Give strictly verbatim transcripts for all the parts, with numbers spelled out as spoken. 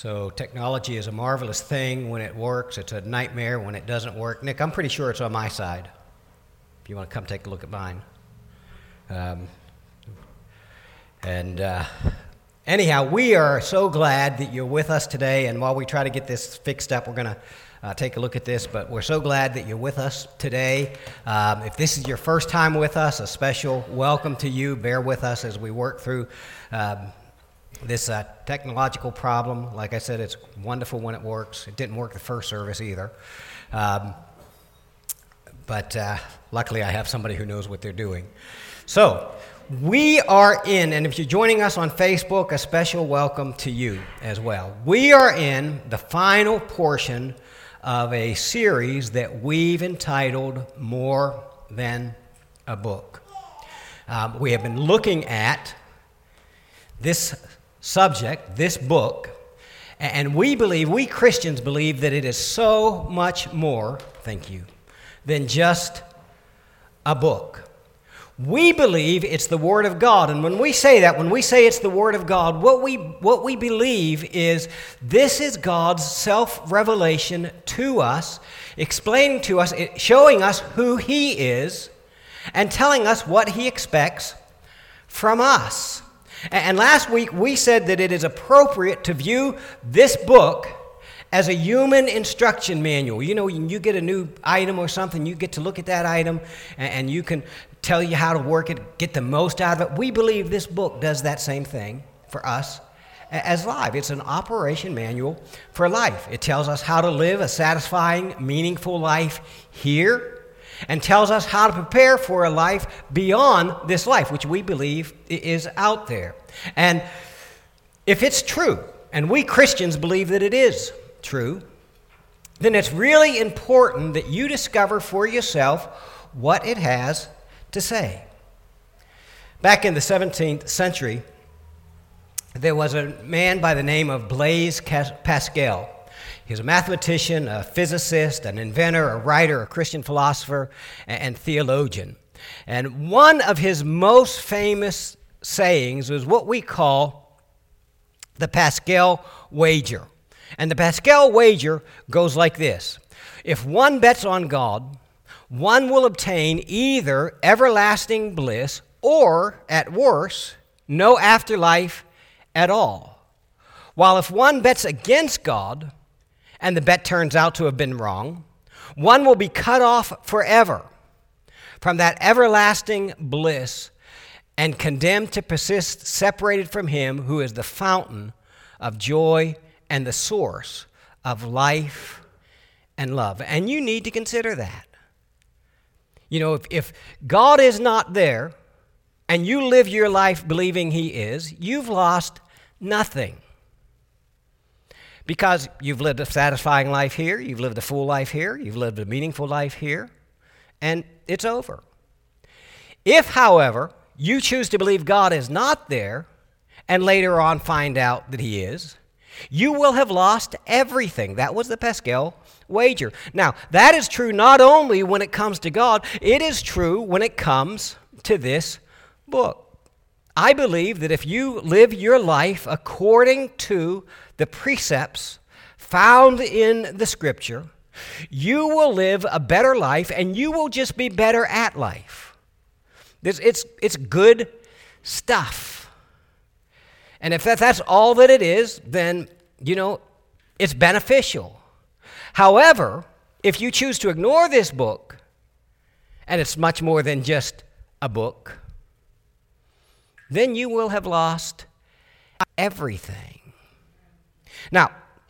So technology is a marvelous thing when it works. It's a nightmare when it doesn't work. Nick, I'm pretty sure it's on my side, if you want to come take a look at mine. Um, and uh, anyhow, we are so glad that you're with us today. And while we try to get this fixed up, we're going to uh, take a look at this. But we're so glad that you're with us today. Um, if this is your first time with us, a special welcome to you. Bear with us as we work through um, this uh, technological problem. Like I said, it's wonderful when it works. It didn't work the first service either. Um, but uh, luckily I have somebody who knows what they're doing. So we are in, and if you're joining us on Facebook, a special welcome to you as well. We are in the final portion of a series that we've entitled More Than a Book. Um, we have been looking at this subject, this book, and we believe, we Christians believe that it is so much more, thank you, than just a book. We believe it's the Word of God, and when we say that, when we say it's the Word of God, what we what we believe is this is God's self-revelation to us, explaining to us, showing us who He is, and telling us what He expects from us. And last week we said that it is appropriate to view this book as a human instruction manual. You know, when you get a new item or something, you get to look at that item and you can tell you how to work it, get the most out of it. We believe this book does that same thing for us as life. It's an operation manual for life. It tells us how to live a satisfying, meaningful life here, and tells us how to prepare for a life beyond this life, which we believe is out there. And if it's true, and we Christians believe that it is true, then it's really important that you discover for yourself what it has to say. Back in the seventeenth century, there was a man by the name of Blaise Pascal. He was a mathematician, a physicist, an inventor, a writer, a Christian philosopher, and theologian. And one of his most famous sayings was what we call the Pascal wager. And the Pascal wager goes like this. If one bets on God, one will obtain either everlasting bliss or, at worst, no afterlife at all. While if one bets against God, and the bet turns out to have been wrong, one will be cut off forever from that everlasting bliss and condemned to persist separated from Him who is the fountain of joy and the source of life and love. And you need to consider that. You know, if, if God is not there and you live your life believing He is, you've lost nothing. Because you've lived a satisfying life here, you've lived a full life here, you've lived a meaningful life here, and it's over. If, however, you choose to believe God is not there, and later on find out that He is, you will have lost everything. That was the Pascal wager. Now, that is true not only when it comes to God, it is true when it comes to this book. I believe that if you live your life according to the precepts found in the Scripture, you will live a better life and you will just be better at life. It's, it's, it's good stuff. And if that, that's all that it is, then, you know, it's beneficial. However, if you choose to ignore this book, and it's much more than just a book, then you will have lost everything. Now,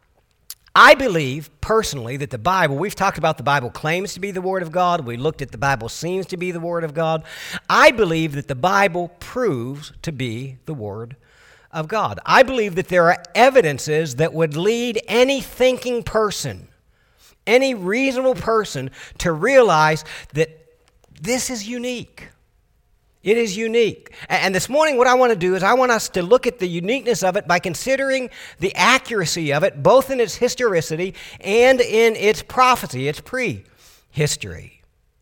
I believe personally that the Bible, we've talked about the Bible claims to be the Word of God. We looked at the Bible seems to be the Word of God. I believe that the Bible proves to be the Word of God. I believe that there are evidences that would lead any thinking person, any reasonable person, to realize that this is unique. It is unique. And this morning what I want to do is I want us to look at the uniqueness of it by considering the accuracy of it, both in its historicity and in its prophecy, its pre-history.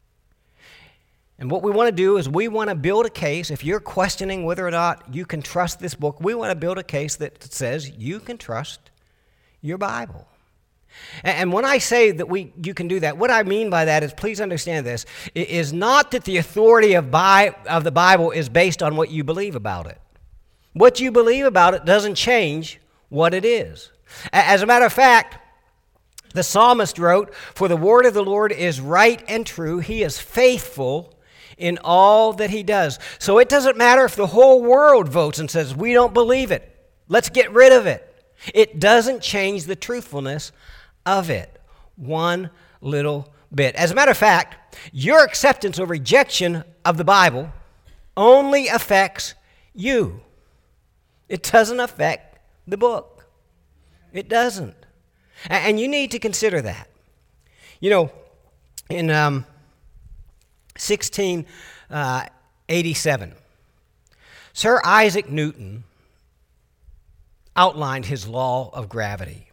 And what we want to do is we want to build a case. If you're questioning whether or not you can trust this book, we want to build a case that says you can trust your Bible. And when I say that we, you can do that, what I mean by that is, please understand this, it is not that the authority of, Bi- of the Bible is based on what you believe about it. What you believe about it doesn't change what it is. As a matter of fact, the psalmist wrote, "For the word of the Lord is right and true. He is faithful in all that he does." So it doesn't matter if the whole world votes and says, "We don't believe it. Let's get rid of it." It doesn't change the truthfulness of it one little bit. As a matter of fact, your acceptance or rejection of the Bible only affects you. It doesn't affect the book. It doesn't. And you need to consider that. You know, in um, sixteen eighty-seven, Sir Isaac Newton outlined his law of gravity.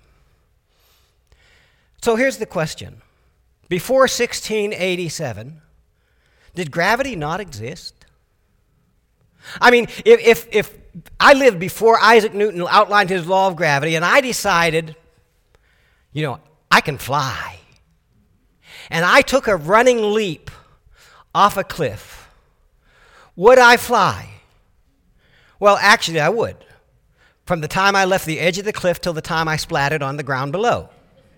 So here's the question. Before sixteen eighty-seven, did gravity not exist? I mean, if, if, if I lived before Isaac Newton outlined his law of gravity and I decided, you know, I can fly, and I took a running leap off a cliff, would I fly? Well, actually, I would. From the time I left the edge of the cliff till the time I splattered on the ground below.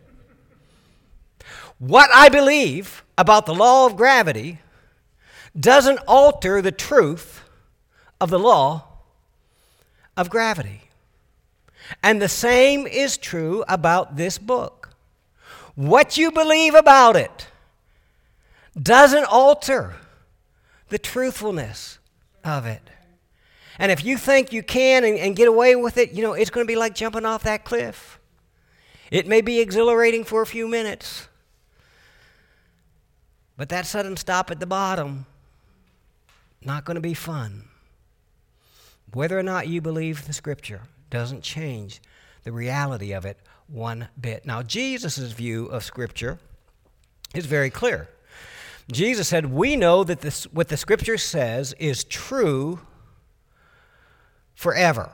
What I believe about the law of gravity doesn't alter the truth of the law of gravity. And the same is true about this book. What you believe about it doesn't alter the truthfulness of it. And if you think you can and, and get away with it, you know, it's going to be like jumping off that cliff. It may be exhilarating for a few minutes, but that sudden stop at the bottom, not going to be fun. Whether or not you believe the Scripture doesn't change the reality of it one bit. Now, Jesus' view of Scripture is very clear. Jesus said, we know that this, what the Scripture says is true forever.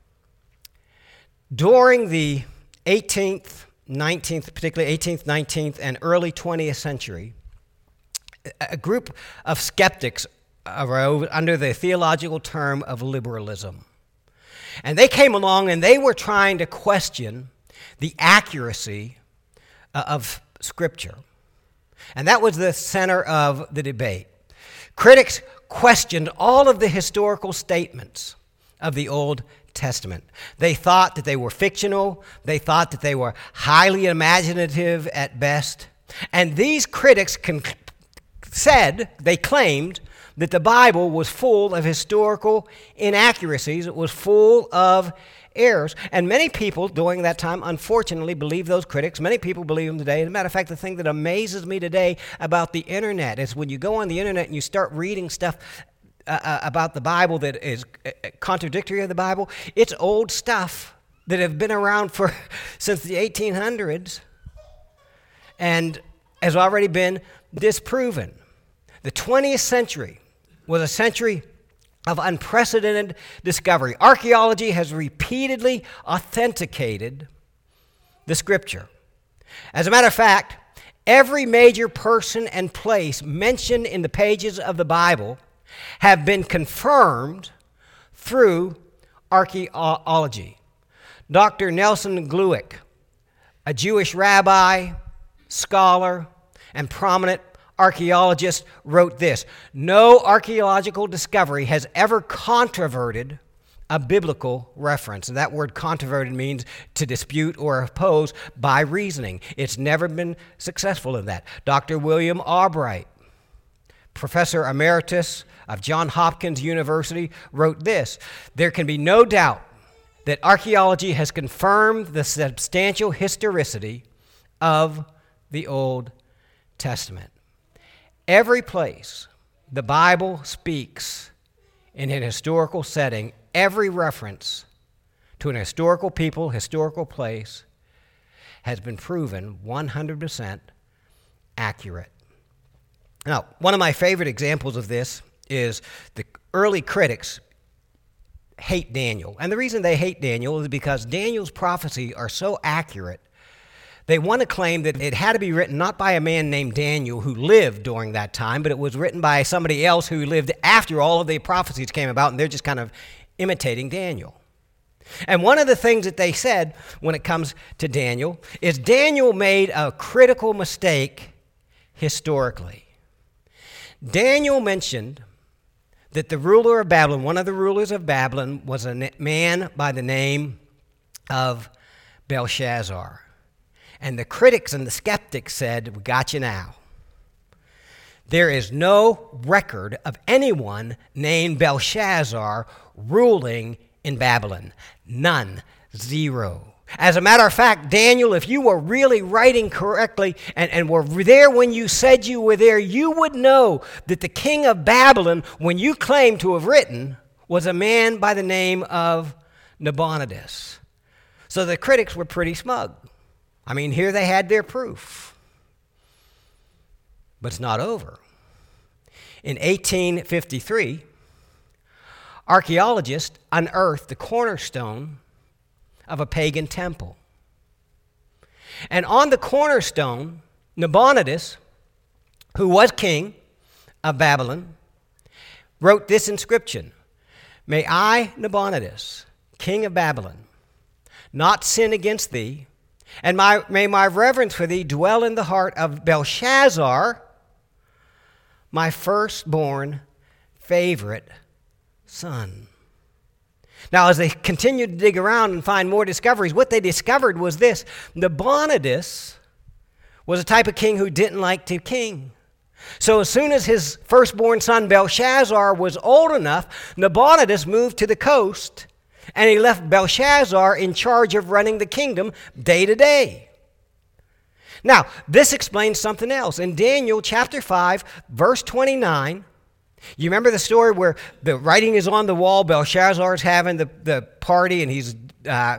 During the eighteenth, nineteenth, particularly eighteenth, nineteenth, and early twentieth century, a group of skeptics arose under the theological term of liberalism. And they came along and they were trying to question the accuracy of Scripture. And that was the center of the debate. Critics questioned all of the historical statements of the Old Testament. They thought that they were fictional. They thought that they were highly imaginative at best. And these critics con- said, they claimed, that the Bible was full of historical inaccuracies. It was full of errors. And many people during that time, unfortunately, believed those critics. Many people believe them today. As a matter of fact, the thing that amazes me today about the internet is when you go on the internet and you start reading stuff uh, about the Bible that is contradictory of the Bible, it's old stuff that have been around for since the eighteen hundreds and has already been disproven. The twentieth century was a century of unprecedented discovery. Archaeology has repeatedly authenticated the Scripture. As a matter of fact, every major person and place mentioned in the pages of the Bible have been confirmed through archaeology. Doctor Nelson Glueck, a Jewish rabbi, scholar, and prominent archaeologist, wrote this: no archaeological discovery has ever controverted a biblical reference. And that word controverted means to dispute or oppose by reasoning. It's never been successful in that. Doctor William Albright, professor emeritus of Johns Hopkins University, wrote this: there can be no doubt that archaeology has confirmed the substantial historicity of the Old Testament. Every place the Bible speaks in an historical setting, every reference to an historical people, historical place, has been proven one hundred percent accurate. Now, one of my favorite examples of this is the early critics hate Daniel. And the reason they hate Daniel is because Daniel's prophecies are so accurate. They want to claim that it had to be written not by a man named Daniel who lived during that time, but it was written by somebody else who lived after all of the prophecies came about, and they're just kind of imitating Daniel. And one of the things that they said when it comes to Daniel is Daniel made a critical mistake historically. Daniel mentioned that the ruler of Babylon, one of the rulers of Babylon, was a man by the name of Belshazzar. And the critics and the skeptics said, we got you now. There is no record of anyone named Belshazzar ruling in Babylon. None. Zero. As a matter of fact, Daniel, if you were really writing correctly and, and were there when you said you were there, you would know that the king of Babylon, when you claim to have written, was a man by the name of Nabonidus. So the critics were pretty smug. I mean, here they had their proof. But it's not over. In eighteen fifty-three, archaeologists unearthed the cornerstone of a pagan temple. And on the cornerstone, Nabonidus, who was king of Babylon, wrote this inscription: "May I, Nabonidus, king of Babylon, not sin against thee, and my, may my reverence for thee dwell in the heart of Belshazzar, my firstborn favorite son." Now, as they continued to dig around and find more discoveries, what they discovered was this: Nabonidus was a type of king who didn't like to king. So as soon as his firstborn son Belshazzar was old enough, Nabonidus moved to the coast, and he left Belshazzar in charge of running the kingdom day to day. Now, this explains something else. In Daniel chapter five, verse twenty-nine, you remember the story where the writing is on the wall, Belshazzar's having the, the party, and he's uh,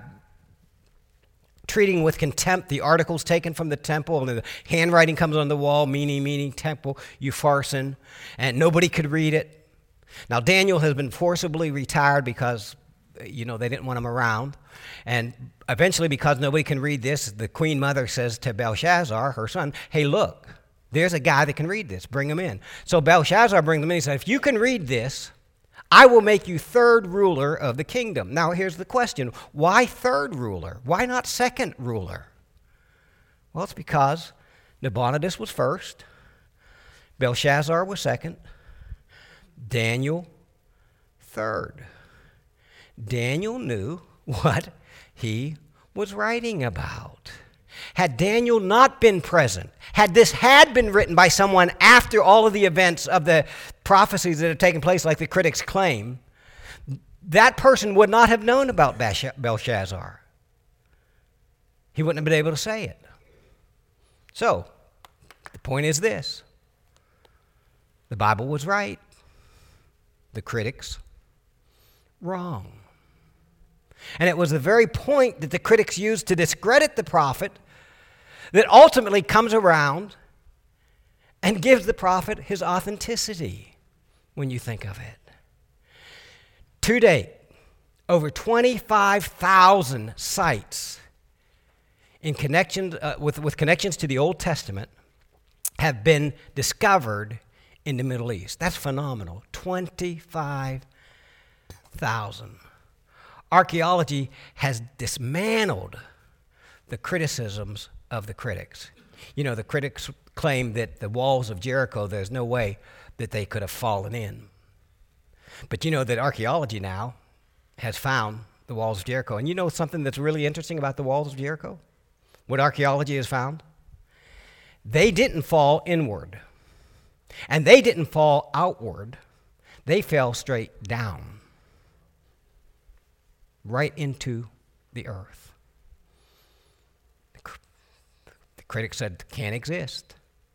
treating with contempt the articles taken from the temple, and the handwriting comes on the wall, meaning, meaning, temple, Upharsin, and nobody could read it. Now, Daniel has been forcibly retired because, you know, they didn't want him around. And eventually, because nobody can read this, the queen mother says to Belshazzar, her son, "Hey, look, there's a guy that can read this. Bring him in." So Belshazzar brings him in. He said, "If you can read this, I will make you third ruler of the kingdom." Now, here's the question. Why third ruler? Why not second ruler? Well, it's because Nabonidus was first, Belshazzar was second, Daniel third. Daniel knew what he was writing about. Had Daniel not been present, had this had been written by someone after all of the events of the prophecies that had taken place, like the critics claim, that person would not have known about Belshazzar. He wouldn't have been able to say it. So, the point is this: the Bible was right, the critics wrong. And it was the very point that the critics used to discredit the prophet that ultimately comes around and gives the prophet his authenticity when you think of it. To date, over twenty-five thousand sites in connection, uh, with, with connections to the Old Testament have been discovered in the Middle East. That's phenomenal. twenty-five thousand. Archaeology has dismantled the criticisms of the critics. You know, the critics claim that the walls of Jericho, there's no way that they could have fallen in. But you know that archaeology now has found the walls of Jericho. And you know something that's really interesting about the walls of Jericho? What archaeology has found? They didn't fall inward. And they didn't fall outward. They fell straight down, right into the earth. The critics said, can't exist.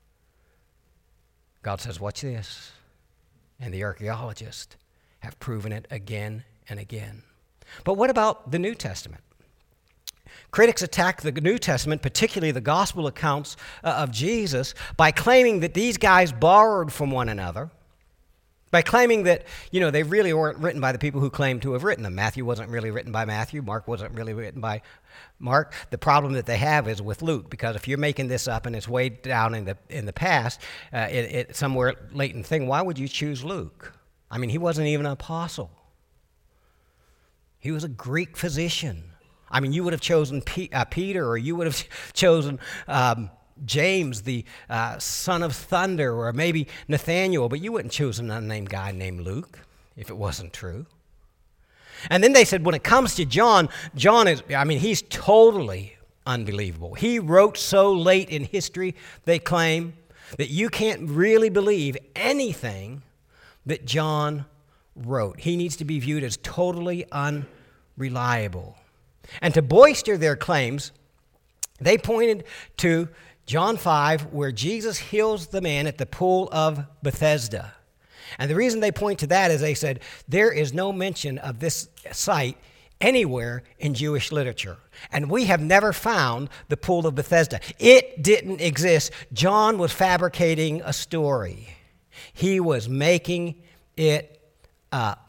God says, watch this. And the archaeologists have proven it again and again. But what about the New Testament? Critics attack the New Testament, particularly the gospel accounts uh, of Jesus, by claiming that these guys borrowed from one another, by claiming that, you know, they really weren't written by the people who claimed to have written them. Matthew wasn't really written by Matthew. Mark wasn't really written by Mark. The problem that they have is with Luke, because if you're making this up and it's way down in the in the past, uh, it, it somewhere late in the thing, why would you choose Luke? I mean, he wasn't even an apostle. He was a Greek physician. I mean, you would have chosen P- uh, Peter, or you would have chosen um, James, the uh, son of thunder, or maybe Nathaniel, but you wouldn't choose an unnamed guy named Luke if it wasn't true. And then they said, when it comes to John, John is, I mean, he's totally unbelievable. He wrote so late in history, they claim, that you can't really believe anything that John wrote. He needs to be viewed as totally unreliable. And to bolster their claims, they pointed to John five, where Jesus heals the man at the pool of Bethesda. And the reason they point to that is they said, there is no mention of this site anywhere in Jewish literature. And we have never found the pool of Bethesda. It didn't exist. John was fabricating a story. He was making it up.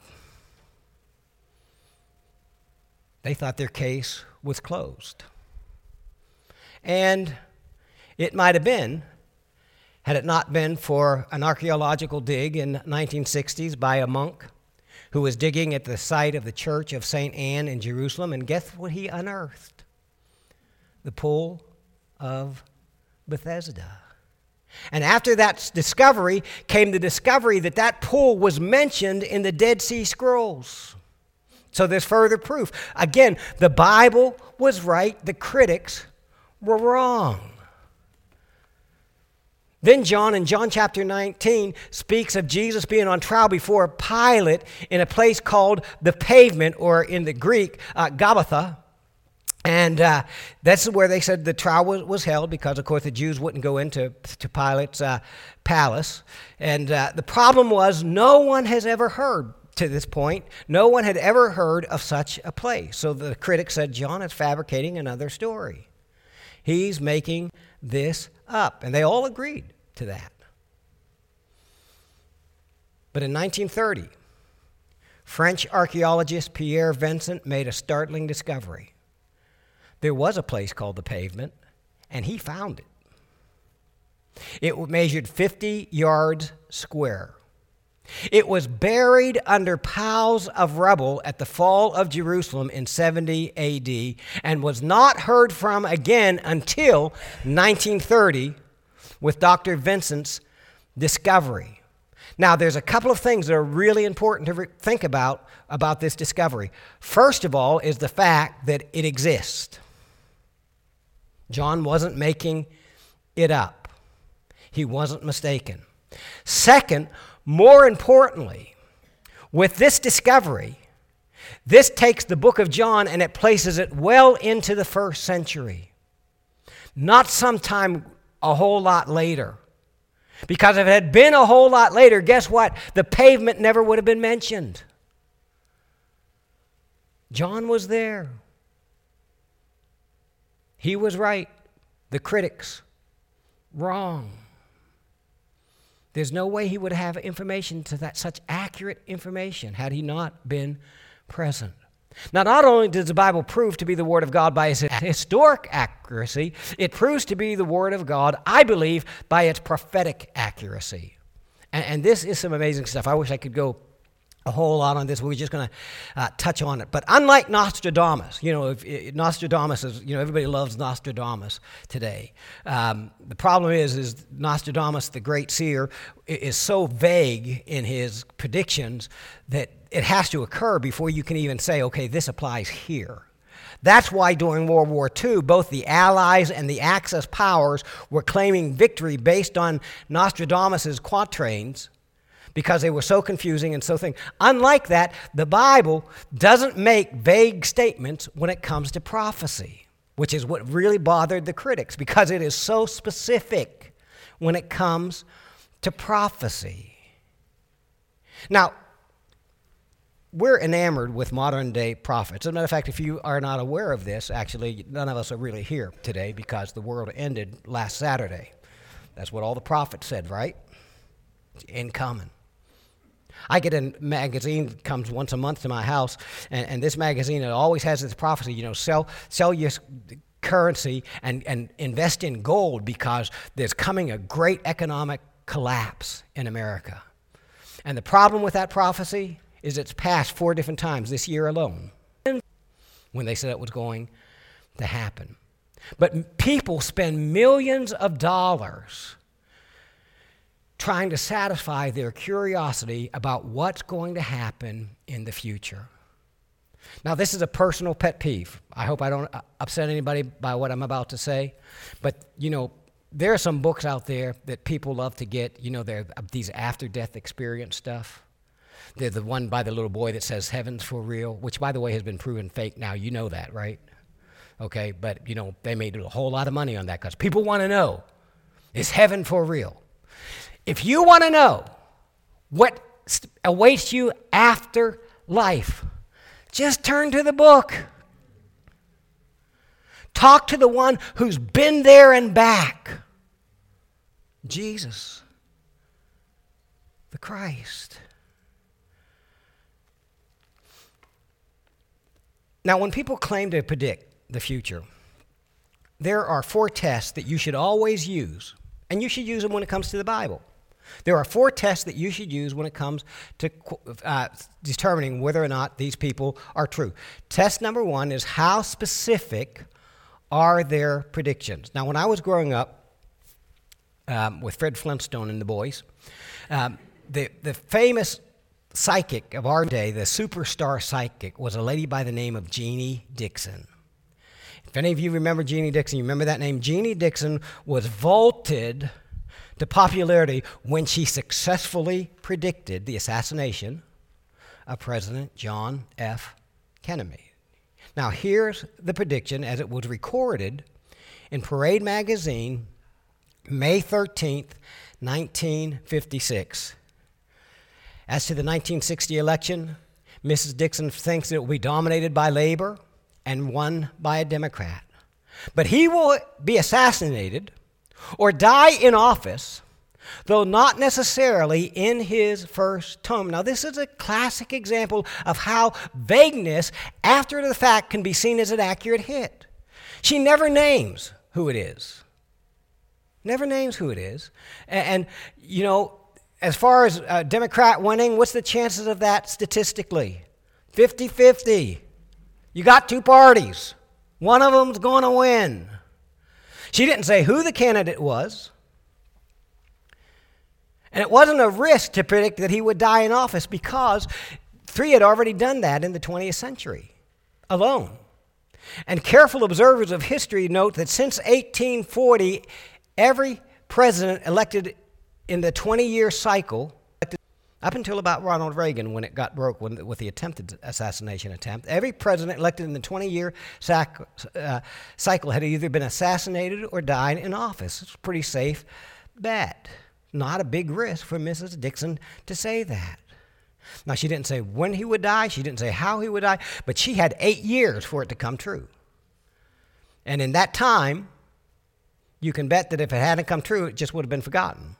They thought their case was closed. And it might have been, had it not been for an archaeological dig in the nineteen sixties by a monk who was digging at the site of the church of Saint Anne in Jerusalem, and guess what he unearthed? The pool of Bethesda. And after that discovery came the discovery that that pool was mentioned in the Dead Sea Scrolls. So there's further proof. Again, the Bible was right, the critics were wrong. Then John, in John chapter nineteen, speaks of Jesus being on trial before Pilate in a place called the Pavement, or in the Greek, uh, Gabbatha. And uh, that's where they said the trial was, was held, because, of course, the Jews wouldn't go into to Pilate's uh, palace. And uh, the problem was no one has ever heard, to this point, no one had ever heard of such a place. So the critics said, John is fabricating another story. He's making this up. And they all agreed to that. But in nineteen thirty, French archaeologist Pierre Vincent made a startling discovery. There was a place called the Pavement, and he found it. It measured fifty yards square. It was buried under piles of rubble at the fall of Jerusalem in seventy A D and was not heard from again until nineteen thirty with Doctor Vincent's discovery. Now, there's a couple of things that are really important to re- think about about this discovery. First of all is the fact that it exists. John wasn't making it up. He wasn't mistaken. Second, more importantly, with this discovery, this takes the book of John and it places it well into the first century. Not sometime a whole lot later. Because if it had been a whole lot later, guess what? The Pavement never would have been mentioned. John was there. He was right. The critics, wrong. There's no way he would have information to that, such accurate information, had he not been present. Now, not only does the Bible prove to be the Word of God by its historic accuracy, it proves to be the Word of God, I believe, by its prophetic accuracy. And, and this is some amazing stuff. I wish I could go a whole lot on this, but we're just going to uh, touch on it. But unlike Nostradamus, you know, if, if Nostradamus is, you know, everybody loves Nostradamus today. Um, the problem is, is Nostradamus, the great seer, is so vague in his predictions that it has to occur before you can even say, okay, this applies here. That's why during World War Two, both the Allies and the Axis powers were claiming victory based on Nostradamus's quatrains, because they were so confusing and so thing. Unlike that, the Bible doesn't make vague statements when it comes to prophecy, which is what really bothered the critics, because it is so specific when it comes to prophecy. Now, we're enamored with modern-day prophets. As a matter of fact, if you are not aware of this, actually, none of us are really here today because the world ended last Saturday. That's what all the prophets said, right? It's incoming. I get a magazine that comes once a month to my house, and, and this magazine, it always has this prophecy, you know, sell sell your currency and, and invest in gold because there's coming a great economic collapse in America. And the problem with that prophecy is it's passed four different times this year alone when they said it was going to happen. But people spend millions of dollars trying to satisfy their curiosity about what's going to happen in the future. Now, this is a personal pet peeve. I hope I don't upset anybody by what I'm about to say. But, you know, there are some books out there that people love to get. You know, they're these after-death experience stuff. They're the one by the little boy that says heaven's for real, which, by the way, has been proven fake now. You know that, right? Okay, but, you know, they made a whole lot of money on that because people want to know, is heaven for real? If you want to know what awaits you after life, just turn to the book. Talk to the one who's been there and back. Jesus, the Christ. Now, when people claim to predict the future, there are four tests that you should always use, and you should use them when it comes to the Bible. There are four tests that you should use when it comes to uh, determining whether or not these people are true. Test number one is how specific are their predictions. Now, when I was growing up um, with Fred Flintstone and the boys, um, the, the famous psychic of our day, the superstar psychic, was a lady by the name of Jeannie Dixon. If any of you remember Jeannie Dixon, you remember that name? Jeannie Dixon was vaulted to popularity when she successfully predicted the assassination of President John F. Kennedy. Now, here's the prediction as it was recorded in Parade magazine, May thirteenth, nineteen fifty-six. As to the nineteen sixty election, Missus Dixon thinks it will be dominated by Labor and won by a Democrat. But he will be assassinated or die in office, though not necessarily in his first term. Now, this is a classic example of how vagueness after the fact can be seen as an accurate hit. She never names who it is. Never names who it is. And, and you know, as far as a Democrat winning, what's the chances of that statistically? fifty-fifty. You got two parties. One of them's going to win. She didn't say who the candidate was. And it wasn't a risk to predict that he would die in office because three had already done that in the twentieth century alone. And careful observers of history note that since eighteen forty, every president elected in the twenty-year cycle, up until about Ronald Reagan when it got broke when, with the attempted assassination attempt, every president elected in the twenty-year sac, uh, cycle had either been assassinated or died in office. It's a pretty safe bet. Not a big risk for Missus Dixon to say that. Now, she didn't say when he would die. She didn't say how he would die. But she had eight years for it to come true. And in that time, you can bet that if it hadn't come true, it just would have been forgotten.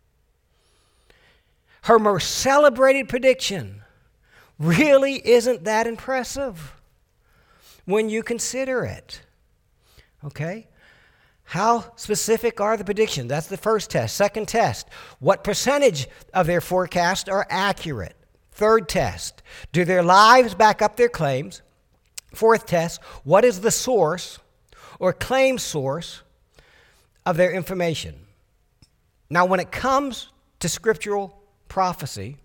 Her most celebrated prediction really isn't that impressive when you consider it. Okay? How specific are the predictions? That's the first test. Second test, what percentage of their forecast are accurate? Third test, do their lives back up their claims? Fourth test, what is the source or claim source of their information? Now, when it comes to scriptural prophecy,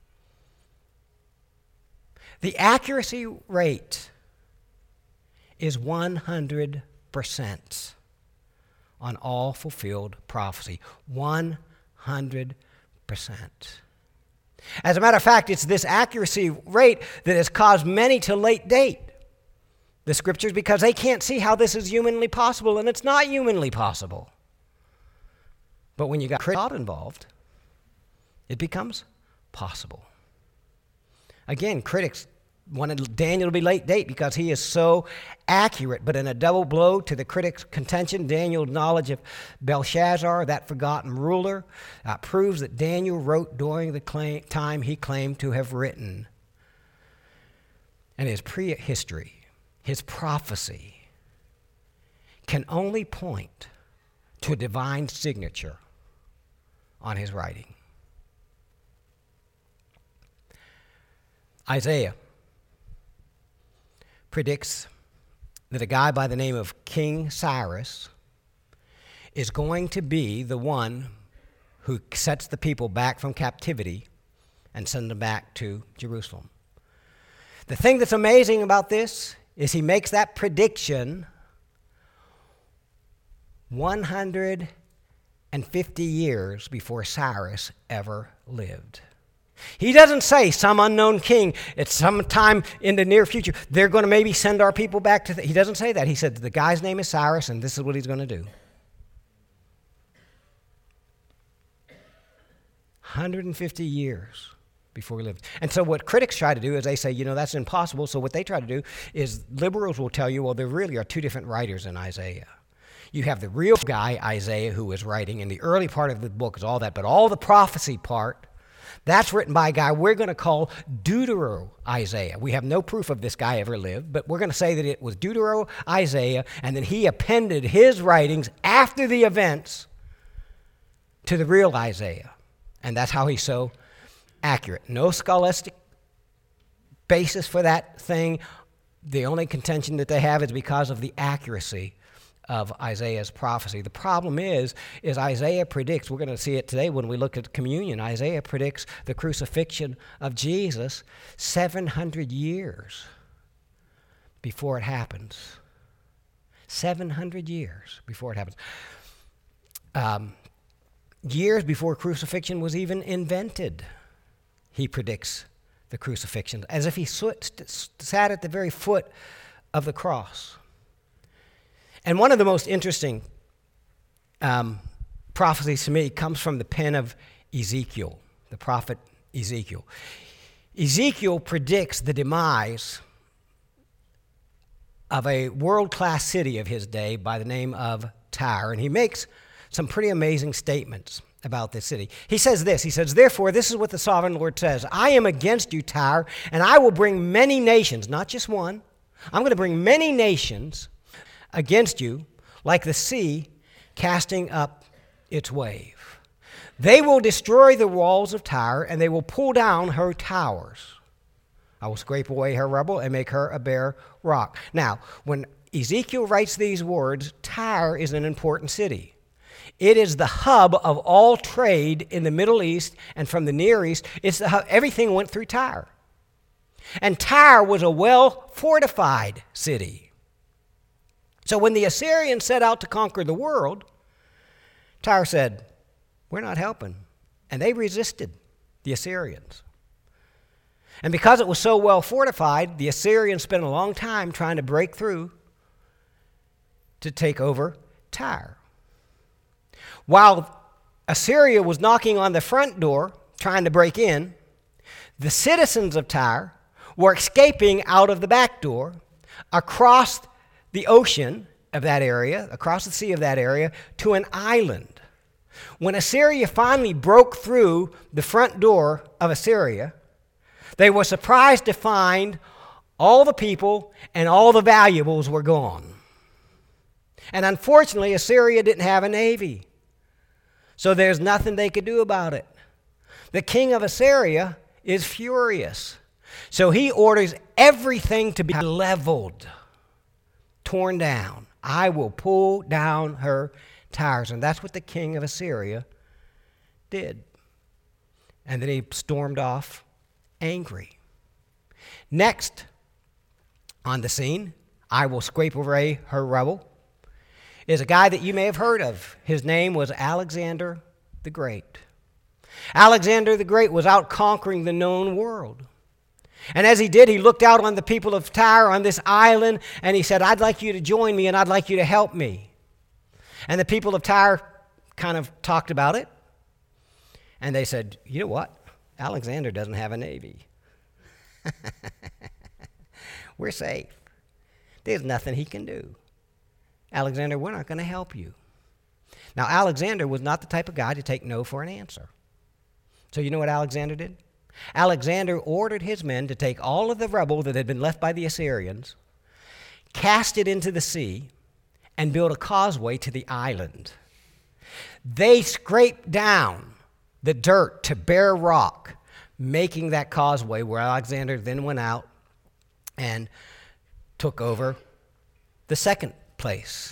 the accuracy rate is one hundred percent on all fulfilled prophecy. one hundred percent. As a matter of fact, it's this accuracy rate that has caused many to late date the scriptures because they can't see how this is humanly possible, and it's not humanly possible. But when you got God involved, it becomes possible. Again, critics wanted Daniel to be late date because he is so accurate. But in a double blow to the critics' contention, Daniel's knowledge of Belshazzar, that forgotten ruler, uh, proves that Daniel wrote during the claim, time he claimed to have written. And his prehistory, his prophecy, can only point to a divine signature on his writing. Isaiah predicts that a guy by the name of King Cyrus is going to be the one who sets the people back from captivity and sends them back to Jerusalem. The thing that's amazing about this is he makes that prediction one hundred fifty years before Cyrus ever lived. He doesn't say some unknown king at some time in the near future, they're going to maybe send our people back to... Th-. He doesn't say that. He said the guy's name is Cyrus and this is what he's going to do. one hundred fifty years before he lived. And so what critics try to do is they say, you know, that's impossible. So what they try to do is liberals will tell you, well, there really are two different writers in Isaiah. You have the real guy, Isaiah, who was writing, and the early part of the book is all that, but all the prophecy part, that's written by a guy we're going to call Deutero-Isaiah. We have no proof of this guy ever lived, but we're going to say that it was Deutero-Isaiah, and then he appended his writings after the events to the real Isaiah. And that's how he's so accurate. No scholastic basis for that thing. The only contention that they have is because of the accuracy of Isaiah's prophecy. The problem is, is Isaiah predicts, we're going to see it today when we look at communion, Isaiah predicts the crucifixion of Jesus seven hundred years before it happens. seven hundred years before it happens. Um, years before crucifixion was even invented, he predicts the crucifixion, as if he sat at the very foot of the cross. And one of the most interesting um, prophecies to me comes from the pen of Ezekiel, the prophet Ezekiel. Ezekiel predicts the demise of a world-class city of his day by the name of Tyre, and he makes some pretty amazing statements about this city. He says this, he says, therefore, this is what the sovereign Lord says, I am against you, Tyre, and I will bring many nations, not just one, I'm going to bring many nations against you, like the sea casting up its wave. They will destroy the walls of Tyre, and they will pull down her towers. I will scrape away her rubble and make her a bare rock. Now, when Ezekiel writes these words, Tyre is an important city. It is the hub of all trade in the Middle East and from the Near East. It's the hub. Everything went through Tyre. And Tyre was a well-fortified city. So when the Assyrians set out to conquer the world, Tyre said, we're not helping. And they resisted the Assyrians. And because it was so well fortified, the Assyrians spent a long time trying to break through to take over Tyre. While Assyria was knocking on the front door, trying to break in, the citizens of Tyre were escaping out of the back door across the ocean of that area, across the sea of that area, to an island. When Assyria finally broke through the front door of Assyria, they were surprised to find all the people and all the valuables were gone. And unfortunately, Assyria didn't have a navy, so there's nothing they could do about it. The king of Assyria is furious, so he orders everything to be leveled, torn down. I will pull down her towers. And that's what the king of Assyria did. And then he stormed off angry. Next on the scene, I will scrape away her rubble, is a guy that you may have heard of. His name was Alexander the Great. Alexander the Great was out conquering the known world. And as he did, he looked out on the people of Tyre on this island, and he said, I'd like you to join me, and I'd like you to help me. And the people of Tyre kind of talked about it, and they said, you know what? Alexander doesn't have a navy. We're safe. There's nothing he can do. Alexander, we're not going to help you. Now, Alexander was not the type of guy to take no for an answer. So you know what Alexander did? Alexander ordered his men to take all of the rubble that had been left by the Assyrians, cast it into the sea, and build a causeway to the island. They scraped down the dirt to bare rock, making that causeway where Alexander then went out and took over the second place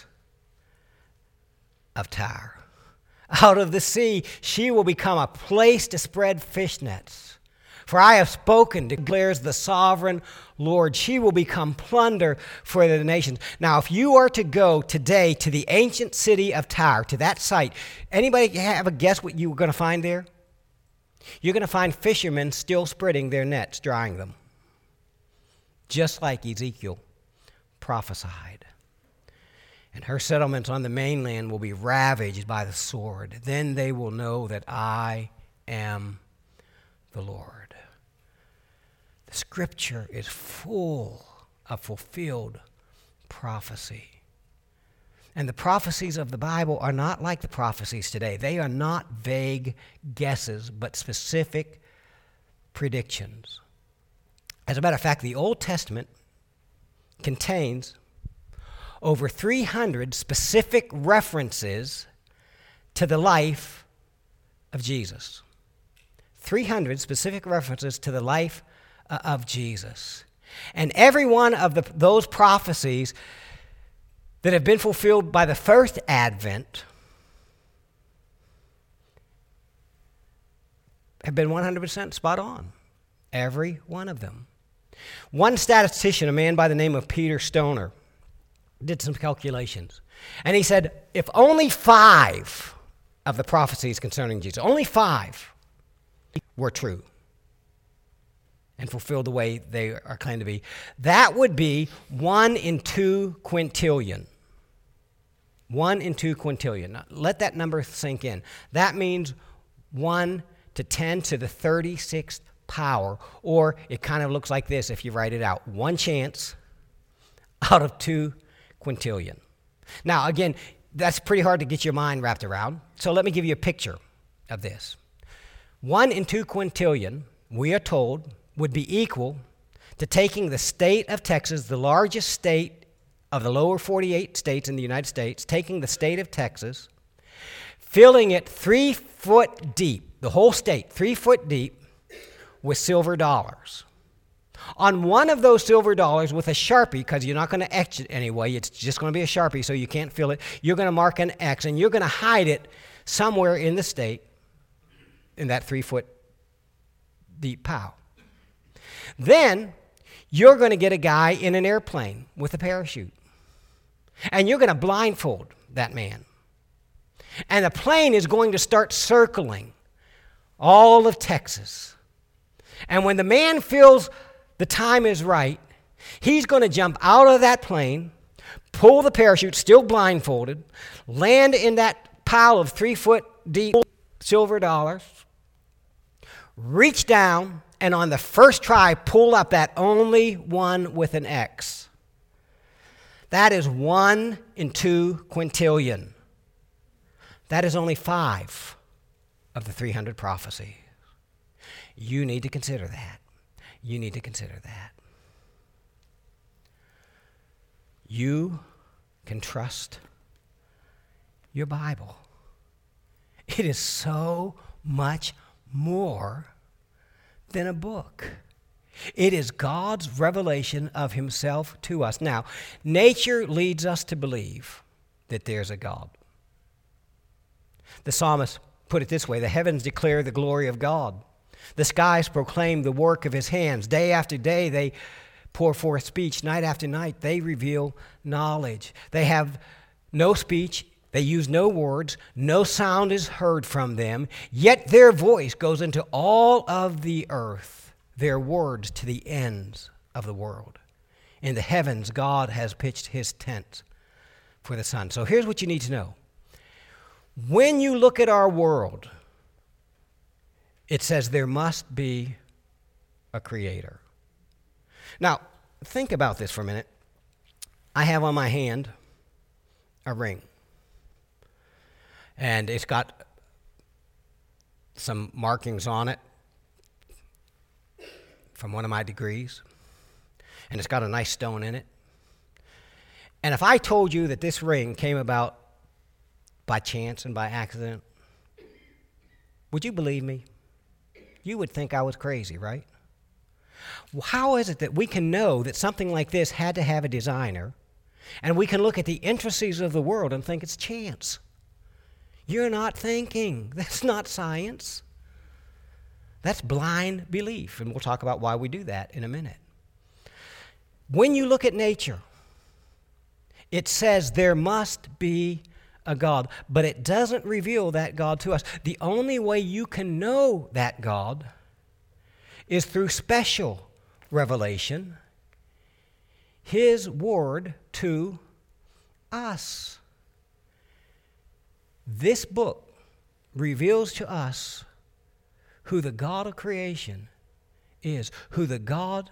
of Tyre. Out of the sea, she will become a place to spread fish nets. For I have spoken, declares the sovereign Lord. She will become plunder for the nations. Now, if you are to go today to the ancient city of Tyre, to that site, anybody have a guess what you're going to find there? You're going to find fishermen still spreading their nets, drying them. Just like Ezekiel prophesied. And her settlements on the mainland will be ravaged by the sword. Then they will know that I am the Lord. The scripture is full of fulfilled prophecy. And the prophecies of the Bible are not like the prophecies today. They are not vague guesses, but specific predictions. As a matter of fact, the Old Testament contains over three hundred specific references to the life of Jesus. three hundred specific references to the life uh, of Jesus. And every one of the, those prophecies that have been fulfilled by the first advent have been one hundred percent spot on. Every one of them. One statistician, a man by the name of Peter Stoner, did some calculations. And he said, if only five of the prophecies concerning Jesus, only five were true and fulfilled the way they are claimed to be, that would be one in two quintillion. One in two quintillion. Now, let that number sink in. That means one to ten to the thirty-sixth power, or it kind of looks like this if you write it out. One chance out of two quintillion. Now, again, that's pretty hard to get your mind wrapped around, so let me give you a picture of this. One in two quintillion, we are told, would be equal to taking the state of Texas, the largest state of the lower forty-eight states in the United States, taking the state of Texas, filling it three foot deep, the whole state, three foot deep, with silver dollars. On one of those silver dollars with a Sharpie, because you're not going to etch it anyway, it's just going to be a Sharpie so you can't fill it, you're going to mark an X, and you're going to hide it somewhere in the state in that three foot deep pile. Then you're going to get a guy in an airplane with a parachute, and you're going to blindfold that man. And the plane is going to start circling all of Texas. And when the man feels the time is right, he's going to jump out of that plane, pull the parachute, still blindfolded, land in that pile of three foot deep silver dollars, reach down, and on the first try, pull up that only one with an X. That is one in two quintillion. That is only five of the three hundred prophecies. You need to consider that. You need to consider that. You can trust your Bible. It is so much more than a book. It is God's revelation of himself to us. Now, nature leads us to believe that there's a God. The psalmist put it this way: the heavens declare the glory of God. The skies proclaim the work of his hands. Day after day they pour forth speech. Night after night they reveal knowledge. They have no speech. They use no words. No sound is heard from them. Yet their voice goes into all of the earth, their words to the ends of the world. In the heavens, God has pitched his tent for the sun. So here's what you need to know. When you look at our world, it says there must be a creator. Now, think about this for a minute. I have on my hand a ring. And it's got some markings on it from one of my degrees. And it's got a nice stone in it. And if I told you that this ring came about by chance and by accident, would you believe me? You would think I was crazy, right? Well, how is it that we can know that something like this had to have a designer, and we can look at the intricacies of the world and think it's chance? You're not thinking. That's not science. That's blind belief, and we'll talk about why we do that in a minute. When you look at nature, it says there must be a God, but it doesn't reveal that God to us. The only way you can know that God is through special revelation, His word to us. This book reveals to us who the God of creation is, who the God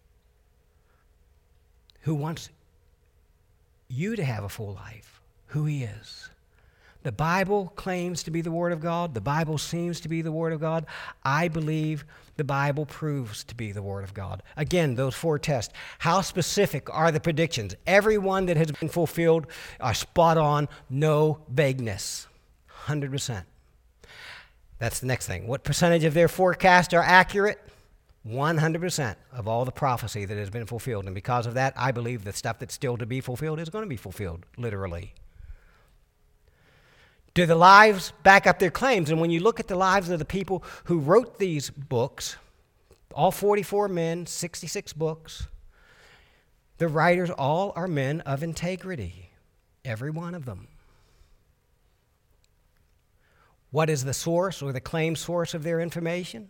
who wants you to have a full life, who He is. The Bible claims to be the Word of God. The Bible seems to be the Word of God. I believe the Bible proves to be the Word of God. Again, those four tests. How specific are the predictions? Every one that has been fulfilled are spot on, no vagueness. one hundred percent. That's the next thing. What percentage of their forecasts are accurate? one hundred percent of all the prophecy that has been fulfilled. And because of that, I believe the stuff that's still to be fulfilled is going to be fulfilled, literally. Do the lives back up their claims? And when you look at the lives of the people who wrote these books, all forty-four men, sixty-six books, the writers all are men of integrity, every one of them. What is the source or the claim source of their information?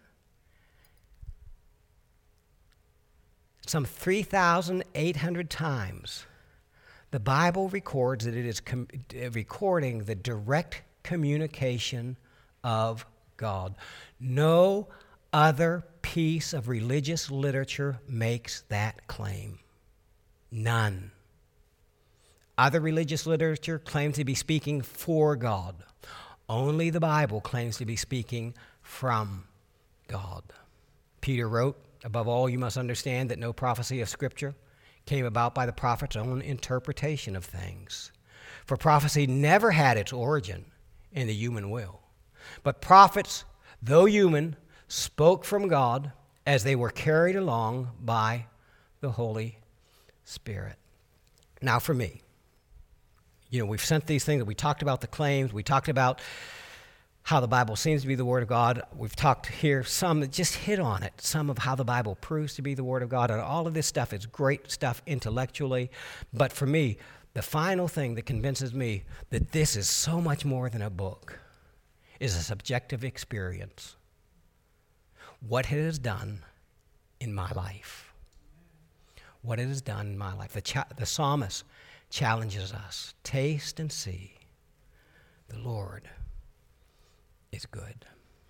Some three thousand eight hundred times, the Bible records that it is com- recording the direct communication of God. No other piece of religious literature makes that claim. None. Other religious literature claims to be speaking for God. Only the Bible claims to be speaking from God. Peter wrote, above all, you must understand that no prophecy of Scripture came about by the prophet's own interpretation of things. For prophecy never had its origin in the human will. But prophets, though human, spoke from God as they were carried along by the Holy Spirit. Now for me, you know, we've sent these things, we talked about the claims, we talked about how the Bible seems to be the Word of God. We've talked here some that just hit on it, some of how the Bible proves to be the Word of God, and all of this stuff is great stuff intellectually. But for me, the final thing that convinces me that this is so much more than a book is a subjective experience. What it has done in my life. What it has done in my life. The, cha- the psalmist challenges us. Taste and see the Lord is good.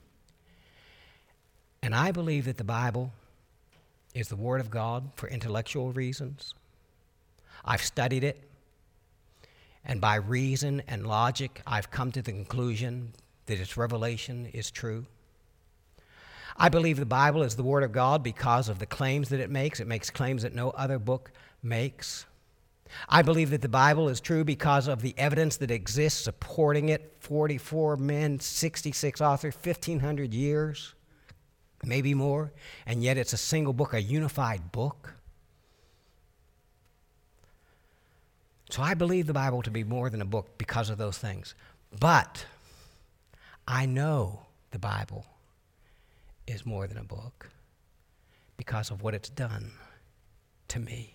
And I believe that the Bible is the Word of God for intellectual reasons. I've studied it, and by reason and logic, I've come to the conclusion that its revelation is true. I believe the Bible is the Word of God because of the claims that it makes. It makes claims that no other book makes. I believe that the Bible is true because of the evidence that exists supporting it. forty-four men, sixty-six authors, fifteen hundred years, maybe more, and yet it's a single book, a unified book. So I believe the Bible to be more than a book because of those things. But I know the Bible is more than a book because of what it's done to me.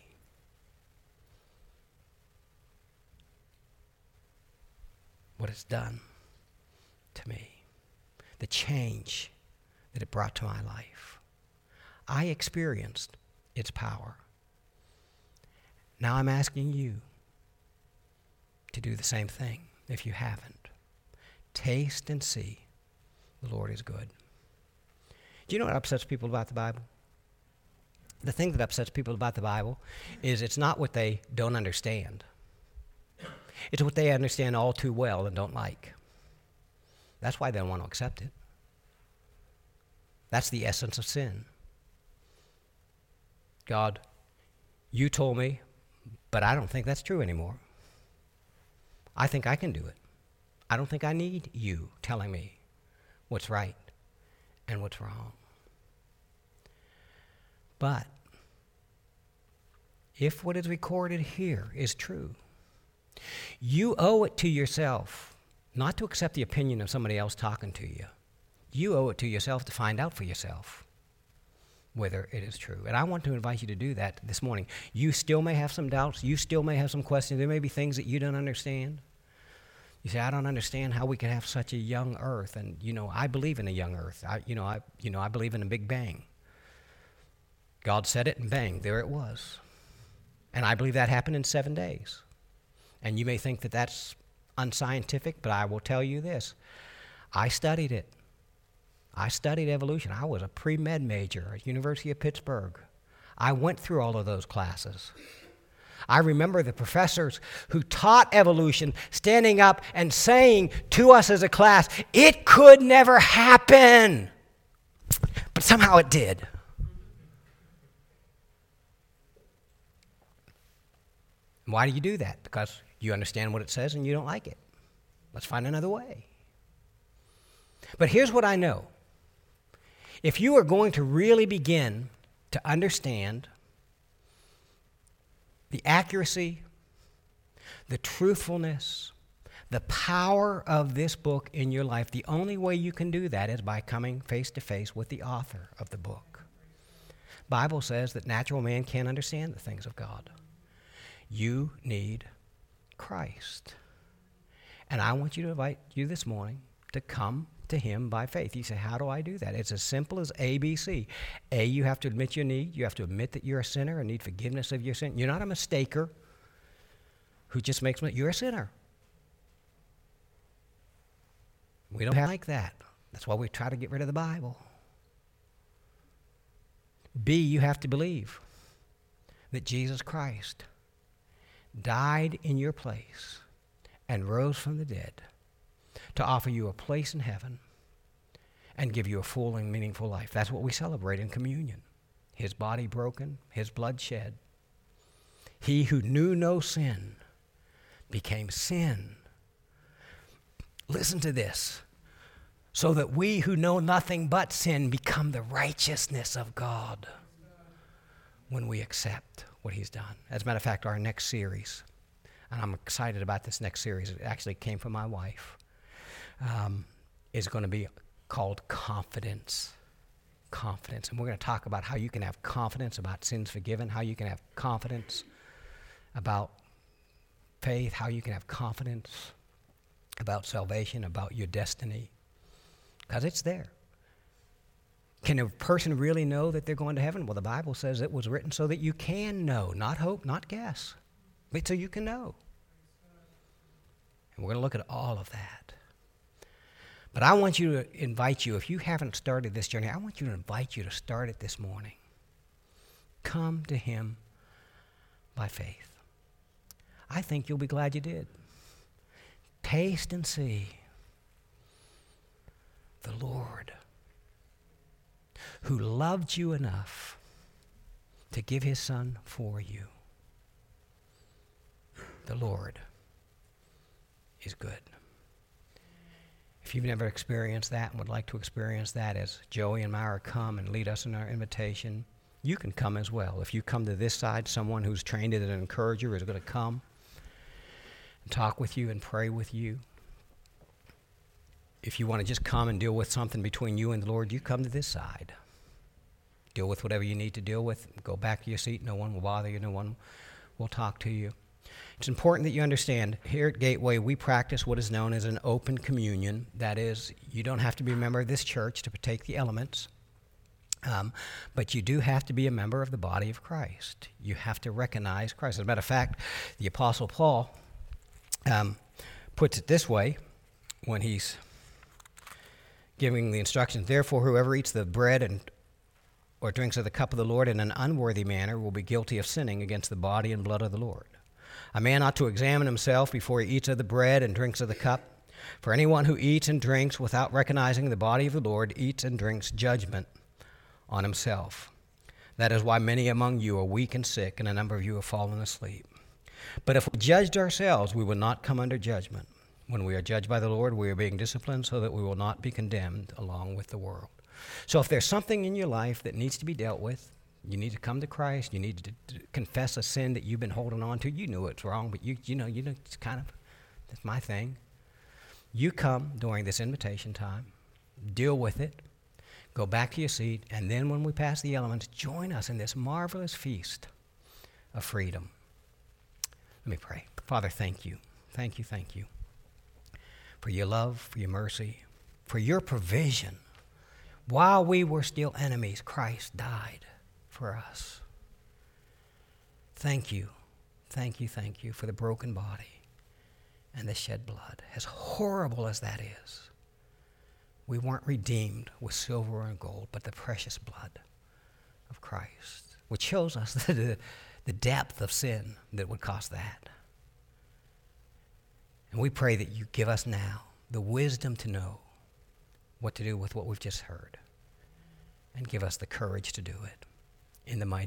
What it's done to me. The change that it brought to my life. I experienced its power. Now I'm asking you to do the same thing if you haven't. Taste and see the Lord is good. Do you know what upsets people about the Bible? The thing that upsets people about the Bible is it's not what they don't understand. It's what they understand all too well and don't like. That's why they don't want to accept it. That's the essence of sin. God, you told me, but I don't think that's true anymore. I think I can do it. I don't think I need you telling me what's right and what's wrong. But if what is recorded here is true, you owe it to yourself not to accept the opinion of somebody else talking to you. You owe it to yourself to find out for yourself whether it is true. And I want to invite you to do that this morning. You still may have some doubts. You still may have some questions. There may be things that you don't understand. You say, I don't understand how we can have such a young earth. And, you know, I believe in a young earth. I, you know, I, you know, I believe in a big bang. God said it and bang, there it was. And I believe that happened in seven days. And you may think that that's unscientific, but I will tell you this. I studied it. I studied evolution. I was a pre-med major at University of Pittsburgh. I went through all of those classes. I remember the professors who taught evolution standing up and saying to us as a class, it could never happen. But somehow it did. Why do you do that? Because you understand what it says and you don't like it. Let's find another way. But here's what I know. If you are going to really begin to understand the accuracy, the truthfulness, the power of this book in your life, the only way you can do that is by coming face to face with the author of the book. The Bible says that natural man can't understand the things of God. You need Christ. And I want you to invite you this morning to come to him by faith. You say, how do I do that? It's as simple as A B C. A, you have to admit your need. You have to admit that you're a sinner and need forgiveness of your sin. You're not a mistaker who just makes mistakes. You're a sinner. We don't have like that. That's why we try to get rid of the Bible. B, you have to believe that Jesus Christ died in your place and rose from the dead to offer you a place in heaven and give you a full and meaningful life. That's what we celebrate in communion. His body broken, his blood shed. He who knew no sin became sin. Listen to this. So that we who know nothing but sin become the righteousness of God when we accept what he's done. As a matter of fact, our next series, and I'm excited about this next series, it actually came from my wife, um, is going to be called Confidence. Confidence. And we're going to talk about how you can have confidence about sins forgiven, how you can have confidence about faith, how you can have confidence about salvation, about your destiny, because it's there. Can a person really know that they're going to heaven? Well, the Bible says it was written so that you can know, not hope, not guess, but so you can know. And we're going to look at all of that. But I want you to invite you, if you haven't started this journey, I want you to invite you to start it this morning. Come to him by faith. I think you'll be glad you did. Taste and see the Lord, who loved you enough to give his son for you. The Lord is good. If you've never experienced that and would like to experience that as Joey and Myra come and lead us in our invitation, you can come as well. If you come to this side, someone who's trained as an encourager is going to come and talk with you and pray with you. If you want to just come and deal with something between you and the Lord, you come to this side. Deal with whatever you need to deal with. Go back to your seat. No one will bother you. No one will talk to you. It's important that you understand, here at Gateway, we practice what is known as an open communion. That is, you don't have to be a member of this church to partake the elements, um, but you do have to be a member of the body of Christ. You have to recognize Christ. As a matter of fact, the Apostle Paul um, puts it this way when he's giving the instructions. Therefore, whoever eats the bread and or drinks of the cup of the Lord in an unworthy manner will be guilty of sinning against the body and blood of the Lord. A man ought to examine himself before he eats of the bread and drinks of the cup. For anyone who eats and drinks without recognizing the body of the Lord eats and drinks judgment on himself. That is why many among you are weak and sick, and a number of you have fallen asleep. But if we judged ourselves, we would not come under judgment. When we are judged by the Lord, we are being disciplined so that we will not be condemned along with the world. So if there's something in your life that needs to be dealt with, you need to come to Christ, you need to, to confess a sin that you've been holding on to. You knew it's wrong, but you you know, you know, it's kind of, that's my thing. You come during this invitation time, deal with it, go back to your seat, and then when we pass the elements, join us in this marvelous feast of freedom. Let me pray. Father, thank you. Thank you, thank you for your love, for your mercy, for your provision. While we were still enemies, Christ died for us. Thank you, thank you, thank you for the broken body and the shed blood. As horrible as that is, we weren't redeemed with silver and gold, but the precious blood of Christ, which shows us the, the depth of sin that would cost that. And we pray that you give us now the wisdom to know what to do with what we've just heard, and give us the courage to do it. In the mighty